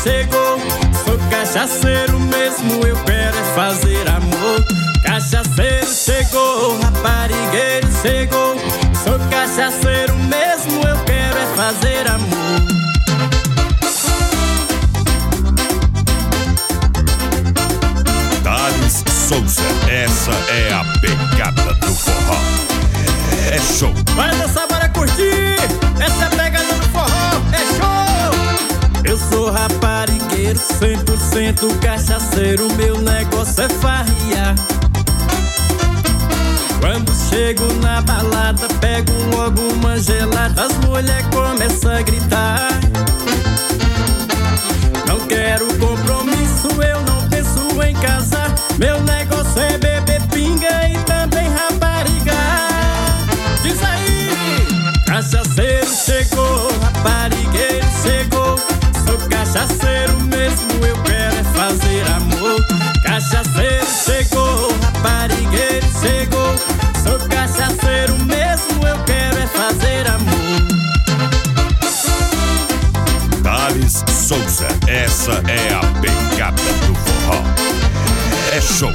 chegou. Sou cachaceiro mesmo, eu quero é fazer amor. Cachaceiro chegou, raparigueiro chegou. Sou cachaceiro mesmo, eu quero é fazer amor. Thales Souza, essa é a pegada do forró. É show. Bora dançar, bora curtir. Essa é a pegada do forró, é show. Eu sou raparigueiro, 100% cachaceiro. Meu negócio é farriar. Quando chego na balada, pego logo uma gelada. As mulheres começam a gritar. Não quero compromisso, eu não penso em casar. Meu negócio é beber pinga e também raparigar. Diz aí! Cachaceiro chegou, raparigueiro chegou. Sou cachaceiro mesmo, eu quero é fazer amor. Cachaceiro chegou, raparigueiro chegou. Sou cachaceiro mesmo, eu quero é fazer amor. Thales Souza, essa é a pegada do forró. É show.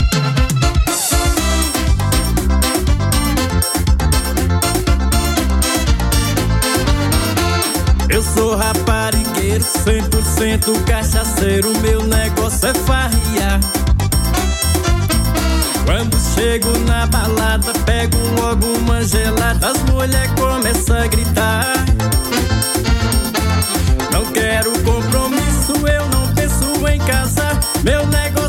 Eu sou raparigueiro, 100% cachaceiro. Meu negócio é farriar. Quando chego na balada, pego logo uma gelada. As mulheres começam a gritar. Não quero compromisso, eu não penso em casar. Meu negócio